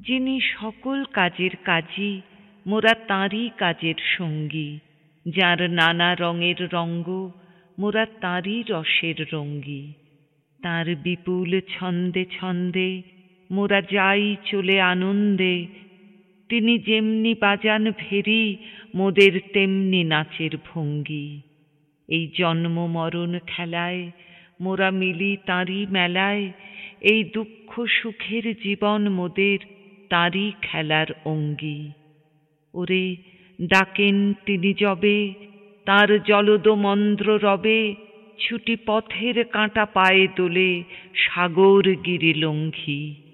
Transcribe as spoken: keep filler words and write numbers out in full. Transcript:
যিনি সকল কাজের কাজী, মোরা তাঁরই কাজের সঙ্গী। যার নানা রঙের রঙ্গ, মোরা তাঁরই রসের রঙ্গী। তাঁর বিপুল ছন্দে ছন্দে মোরা যাই চলে আনন্দে। তিনি যেমনি বাজান ভেরি, মোদের তেমনি নাচের ভঙ্গি। এই জন্ম মরণ খেলায় মোরা মিলি তাঁরই মেলায়। এই দুঃখ সুখের জীবন মোদের তাঁরই খেলার অঙ্গী। ওরে ডাকেন তিনি যবে, তাঁর জলদ মন্দ্র রবে, ছুটি পথের কাঁটা পায়ে দোলে সাগর গিরি লঙ্ঘি।